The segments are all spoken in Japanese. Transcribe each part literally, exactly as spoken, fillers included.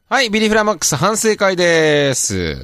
はい、ビリフラマックス反省会です。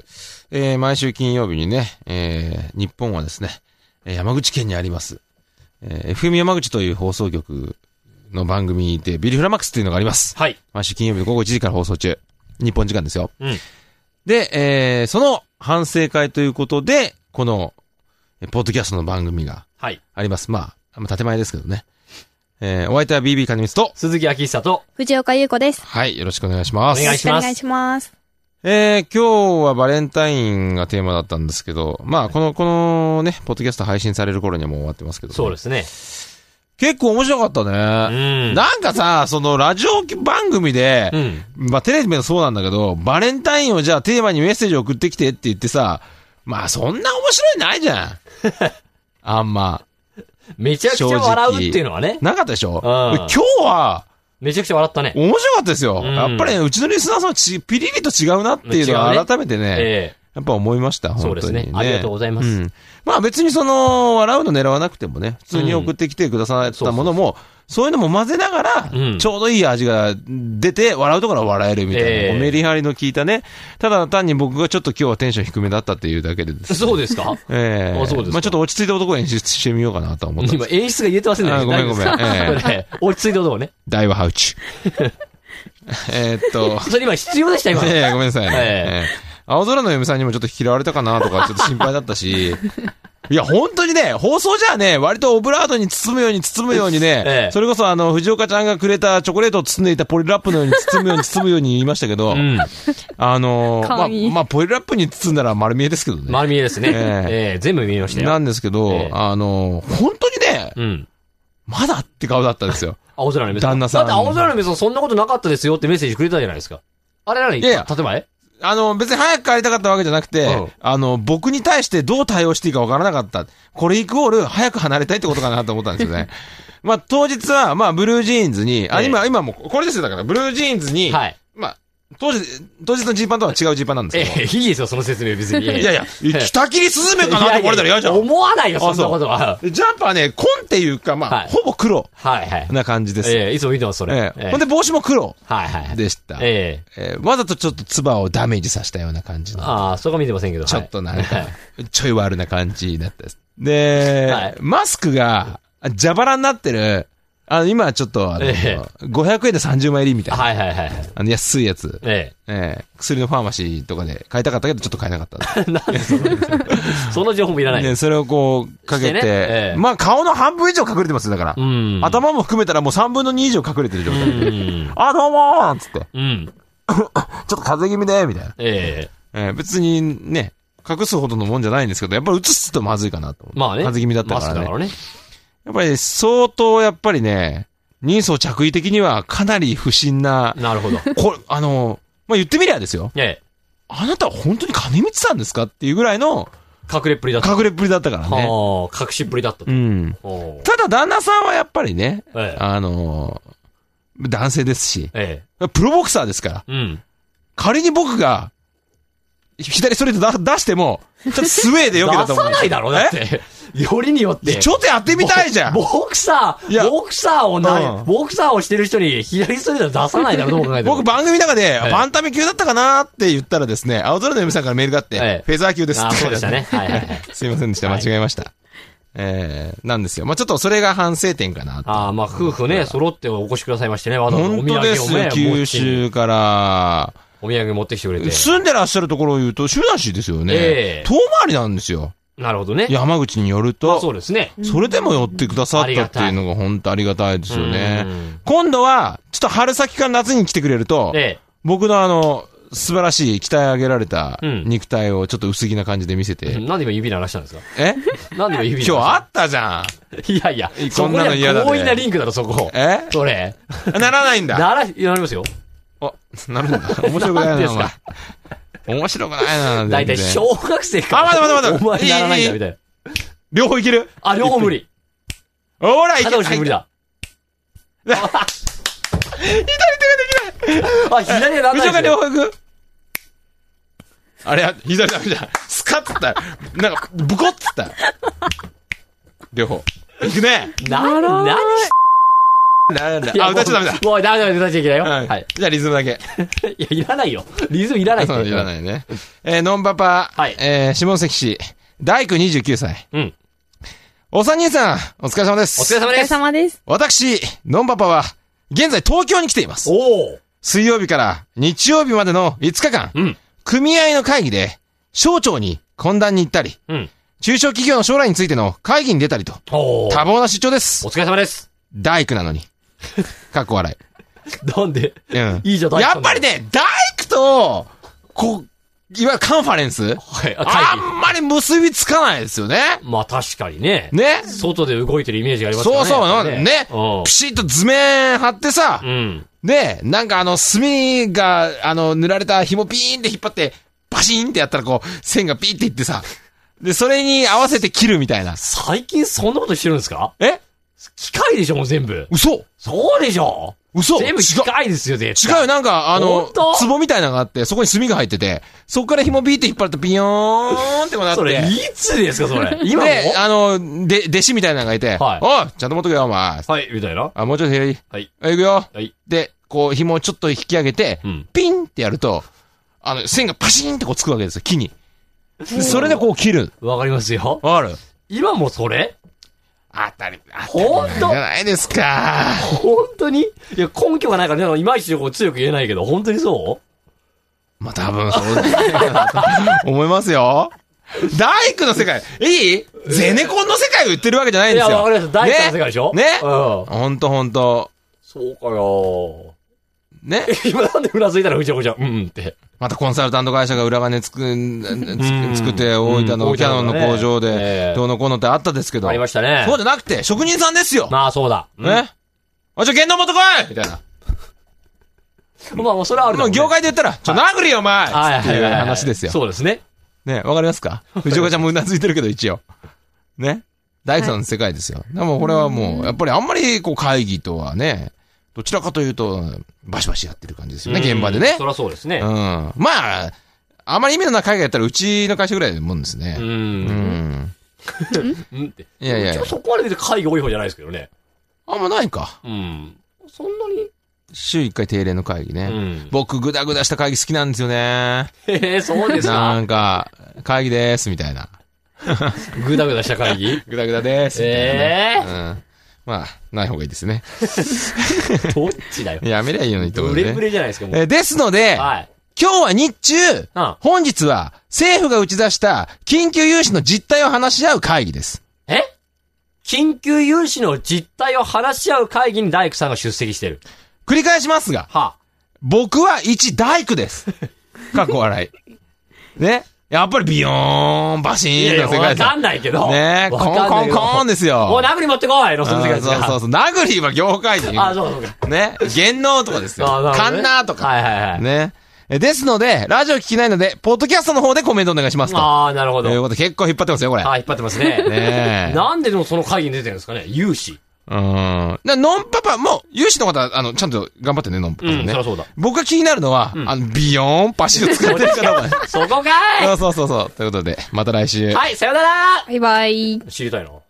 えー、毎週金曜日にね、えー、日本はですね、山口県にあります、えー、エフエム 山口という放送局の番組でビリフラマックスというのがあります。 はい。 毎週金曜日午後いちじから放送中。日本時間ですよ。 うん。 で、えー、その反省会ということで、この、ポッドキャストの番組があります。はい、まあ、まあ、建前ですけどね。えー、お相手は ビービー 金光と鈴木明久と藤岡優子です。 はい、よろしくお願いします。 お願いします。 お願いします。 えー、今日はバレンタインがテーマだったんですけど、まあ、この、このね、ポッドキャスト配信される頃にはもう終わってますけど、ね、 そうですね。 結構面白かったね。 うん。 なんかさ、そのラジオ番組で、うん、まあテレビもそうなんだけど、バレンタインをじゃあテーマにメッセージを送ってきてって言ってさ、まあそんな面白いないじゃん。あんま。 めちゃくちゃ笑うっていうのはね。 なかったでしょ、うん、今日は、 めちゃくちゃ笑ったね。 面白かったですよ。うん、やっぱりね、うちのリスナーさんはちピリリと違うなっていうのは改めてね、ねえー、やっぱ思いました。本当に、ね。そうですね。 ありがとうございます。うん、 まあ別にその、笑うの狙わなくてもね、普通に送ってきてくださったものも、うん、そうそうそうそういうのも混ぜながら、うん、ちょうどいい味が出て、笑うところは笑えるみたいな、えー、メリハリの効いたね。ただ単に僕がちょっと今日はテンション低めだったっていうだけでです、ね。 そうですかええー。 あ、そうですか。 まあちょっと落ち着いた男を演出してみようかなと思って今演出が言えてませんね。 あ、ごめんごめん。えー、落ち着いた男ね。 大和ハウチ。えっと。 それ今必要でした今。 ええー、ごめんなさいね。えー、青空の嫁さんにもちょっと嫌われたかなとかちょっと心配だったし。いや、本当にね、放送じゃあね、割とオブラートに包むように包むようにね、ええ、それこそあの、藤岡ちゃんがくれたチョコレートを包んでいたポリラップのように包むように包むように言いましたけど、うん、あのー、まあ、まあ、ポリラップに包んだら丸見えですけどね。 丸見えですね。ええええ、全部見えましたよ。 なんですけど、ええ、あのー、本当にね、うん、まだって顔だったんですよ。 青空の嫁さん。 旦那さん。 だって青空の嫁さんそんなことなかったですよってメッセージくれたじゃないですか。あれ何？いやいや、例えばえあの、別に早く帰りたかったわけじゃなくて、うん、あの、僕に対してどう対応していいかわからなかった。これイコール、早く離れたいってことかなと思ったんですよね。まあ、当日は、まあ、ブルージーンズに、あ、今、ええ、今もう、これですよ、だから、ブルージーンズに、はい。まあ、当時、当日のジーパンとは違うジーパンなんですけど。 ええ、いいですよ、その説明別に。 いやいや、北切りスズメかなと思われたら嫌じゃん。 思わないよ、そんなことは。 ジャンパーね、紺っていうか、まあ、はい、ほぼ黒。はいはい。な感じです。 ええ、いつも見てます、それ。 ええ。ほんで、帽子も黒。 はいはい。 でした。 ええ。わざとちょっと唾をダメージさせたような感じの。 ああ、そこは見てませんけど。 ちょっとなんか、ちょい悪な感じだったです。で、マスクが、蛇腹になってる、あの、今はちょっと、あの、ええ、ごひゃくえんでさんじゅうまい入りみたいな。はいはいはい。あの、安いやつ。ええ。ええ。薬のファーマシーとかで買いたかったけど、ちょっと買えなかった。 なんでその、その情報もいらない。 ね、それをこう、かけて、ねええ、まあ、顔の半分以上隠れてますよ、だから。うん。頭も含めたらもうさんぶんのに以上隠れてる状態で。うん。あ、どうもーなんつって。うん。ちょっと風邪気味で、みたいな。ええ。ええ、別にね、隠すほどのもんじゃないんですけど、やっぱり映すとまずいかなと。まあね。風邪気味だったからね。マスクだからね。やっぱり相当やっぱりね、人相着衣的にはかなり不審な。 なるほど。 これ、あの、まあ、言ってみりゃですよ。ええ。あなたは本当に金光さんですかっていうぐらいの、 隠れっぷりだった。 隠れっぷりだったからね。 はあ、隠しっぷりだったと。うん。 ただ旦那さんはやっぱりね、ええ、あの、男性ですし、ええ、プロボクサーですから。うん。仮に僕が、左ストレート出しても、ちょっとスウェーでよけたと思う。 出さないだろ、だって。よりによって。 ちょっとやってみたいじゃん。 ボクサー、ボクサーをな、うん、ボクサーをしてる人に左ストレート出さないだろ、どう考えても。 僕番組の中で、はい、バンタム級だったかなって言ったらですね、青空の嫁さんからメールがあって、はい、フェザー級ですって。 そうでしたね。はいはいはい。 すいませんでした、間違えました。はい、えー、なんですよ。まあちょっとそれが反省点かな。 ああ、まあ夫婦ね、揃ってお越しくださいましてね、わざわざお土産をね。本当ですよ、九州から、 お土産持ってきてくれて。 住んでらっしゃるところを言うと、州なしですよね。ええー。遠回りなんですよ。 なるほどね。 山口によると。 まあ、そうですね。 それでも寄ってくださったっていうのが本当ありがたいですよね。今度は、ちょっと春先から夏に来てくれると、ええ、僕のあの、素晴らしい鍛え上げられた肉体をちょっと薄着な感じで見せて。 うん、なんで今指鳴らしたんですか？ えなんで今指鳴らした？ 今日あったじゃん。いやいや、こんなの嫌だね。強引なリンクだろ、そこ。 えそれ。 ならないんだ。 なら、なりますよ。 あ、なるんだ。面白くないな、お前。面白くないな、 だいたい小学生か。 あ、待って待って待って。 お前ならないんだ、みたいな。 両方いける？ あ、両方無理。 ほら、いける。 片押し無理だ。 左手ができない。 あ、左はなんない。 後ろが両方いく。あれ、左ダメじゃん。スカッつった。なんか、ブコッつった。両方。いくね。 ならない。 なんだ。あ、歌っちゃダメだ。 もうダメだ、歌っちゃいけないよ。はい。 じゃあリズムだけ。 いや、いらないよ。リズムいらないって。 そう、いらないね。えー、ノンパパ、はい。えー、下関市、大工にじゅうきゅうさい。うん。お三人さん、お疲れ様です。 お疲れ様です。 お疲れ様です。 私、ノンパパは、現在東京に来ています。 おお。 水曜日から日曜日までのいつかかん、うん。組合の会議で、省庁に懇談に行ったり、うん。中小企業の将来についての会議に出たりと、多忙な出張です。 お疲れ様です。 大工なのに。かっこ笑い。なんでうん。いいじゃん、 大工。やっぱりね、大工と、こう、いわゆるカンファレンス、はい、あんまり結びつかないですよね。 まあ確かにね。 ね。 外で動いてるイメージがありますからね。 そうそう、ね。ね。ピシッと図面貼ってさ、うん。で、なんかあの、墨が、あの、塗られた紐ピーンって引っ張って、バシーンってやったらこう、線がピーっていってさ、で、それに合わせて切るみたいな。 最近そんなことしてるんですか？ え？ 機械でしょ、もう全部。 嘘？ そうでしょ？ 嘘？ 全部機械ですよ、絶対。違うよ、なんか、あの、壺みたいなのがあって、そこに墨が入ってて、そこから紐ビーって引っ張るとビヨーンってこうなって。 それ、いつですか、それ。今もで、あの、で、弟子みたいなのがいて、はい。おい、ちゃんと持っとけよ、お前。 はい、みたいな。 あ、もうちょっと左。はい。行くよ。はい。で、こう、紐をちょっと引き上げて、うん、ピンってやると、あの、線がパシーンってこうつくわけですよ、木に。それでこう切る。 わかりますよ。 わかる？ 今もそれ？ 当たり、当たり前じゃないですか。 本当に？いや、根拠がないからね、いまいちこう強く言えないけど、本当にそう？ まあ、多分そうじゃないかなと思いますよ。大工の世界、いい？ゼネコンの世界を言ってるわけじゃないんですよ。いや、 わかります。大工の世界でしょ？ ね。ね。うん。ほんとほんと。 そうかよ。 ね。 今なんでうなずいたらふちゃふちゃ、うんうんって。 またコンサルタント会社が裏金つく、つ作って大分のキャノンの工場で、どうのこうのってあったですけど。 ありましたね。 そうじゃなくて、職人さんですよ。 まあそうだ。 ね。あ、じゃあ、言動持ってこいみたいな。 まあもうそれはある。 もう業界で言ったら、ちょ、殴りよお前っていう話ですよ。 そうですね。 ね、わかりますか？藤岡ちゃんもうなずいてるけど一応。ね。大工さんの世界ですよ。でもこれはもう、やっぱりあんまりこう会議とはね、どちらかというと、バシバシやってる感じですよね、現場でね。 そりゃそうですね。 うん。まあ、あまり意味のない会議やったら、うちの会社ぐらいのもんですね。うん。 うん。いやいや。 そこまで会議多い方じゃないですけどね。 あんまないか。 うん。そんなに週一回定例の会議ね。うん、僕、ぐだぐだした会議好きなんですよね。 へえ、そうですか。 なんか、会議でーす、みたいな。 ぐだぐだした会議ぐだぐだでーす、みたいな、ね。 ええー。うん。まあ、ない方がいいですね。 どっちだよ。 やめりゃいいのにと思うね。 ブレブレじゃないですか、もう。 えー、ですので、はい、今日は日中、うん、本日は政府が打ち出した緊急融資の実態を話し合う会議です。 え？緊急融資の実態を話し合う会議に大工さんが出席してる。 繰り返しますが、はあ、僕は一大工です。かっこ笑い。ね。やっぱりビヨーン、バシーンの世界ですよ。 わかんないけど。 ねコンコンコンですよ。 お、殴り持ってこいのその世界ですそうそうそう。殴りは業界人。 あ、そうそうか。 ね。芸能とかですよ。カンナーとか。 はいはいはい。 ね。ですので、ラジオ聞きないので、ポッドキャストの方でコメントお願いしますと。 ああ、なるほど。 ということで結構引っ張ってますよ、これ。 ああ、引っ張ってますね。ねなんででもその会議に出てるんですかね、融資。 うん。ノンパパも、融資の方、あの、ちゃんと頑張ってね、ノンパパね。 うん、そりゃそうだ。 僕が気になるのは、うん、あの、ビヨーンパシッと使ってるかどうか。 そこかいそうそうそうそう。ということで、また来週。 はい、さよならバイバイ。 知りたいの